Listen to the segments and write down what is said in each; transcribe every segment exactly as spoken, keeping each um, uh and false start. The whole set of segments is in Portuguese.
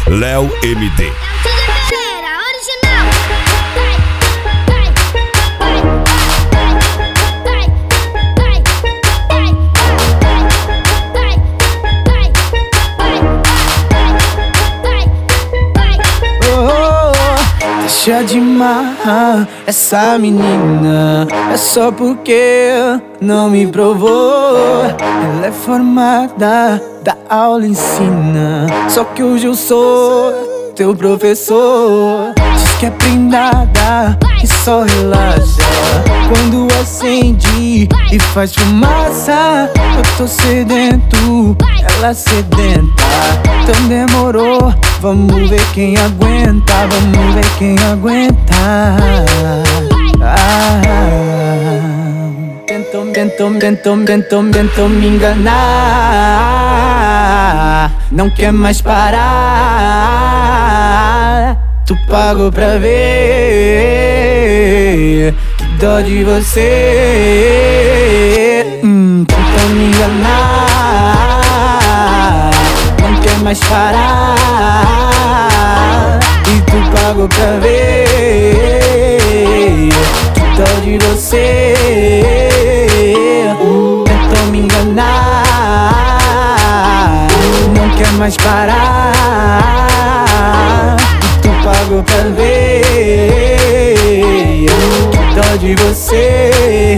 Léo M D. Deixa de marrar essa menina, é só porque não me provou. Ela é formada, da aula ensina, só que hoje eu sou teu professor. Diz que é prendada e só relaxa quando acende e faz fumaça. Eu tô sedento, ela sedenta, então demorou. Vamos ver quem aguenta, vamos ver quem aguenta. Ah, tentou, tentou, tentou, tentou, tentou me enganar. Não quer mais parar. Tu pagou pra ver. Que dó de você. hum, Tentou me enganar. Não quer mais parar. E tu pagou pra ver. Que dó de você. Tentou me enganar. Não quer mais parar. E tu pagou pra ver. Que dó de você.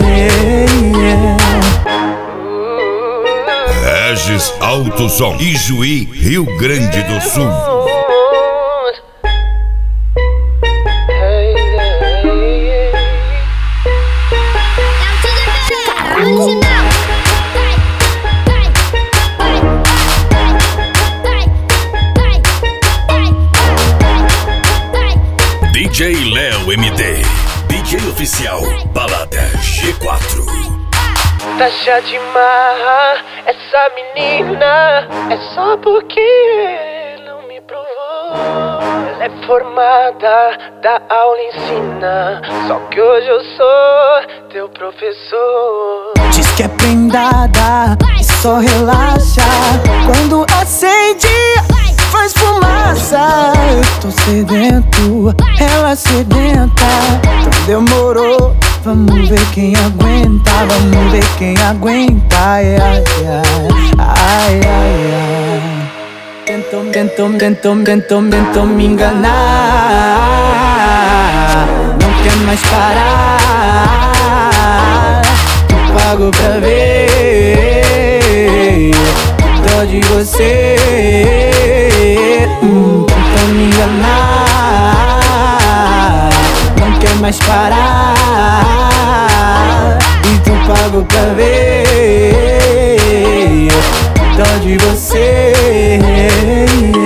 Regis Alto Som, Ijuí, Rio Grande do Sul. D J Léo M D, D J oficial, Balada G quatro. Deixa de marrar essa menina, é só porque não me provou. Ela é formada, da aula ensina, só que hoje eu sou teu professor. Diz que é prendada e só relaxa quando acende, faz fumaça. Eu tô sedento, ela sedenta, então demorou. Vamos ver quem aguenta, vamos ver quem aguenta. Ai, ai, ai, ai, ai. Tentou, tentou, tentou, tentou, tentou me enganar. Não quer mais parar. Tu pagou pra ver. Que dó de você. hum, Tentou me enganar. Não quer mais parar. E tu pagou pra ver. Que dó de você.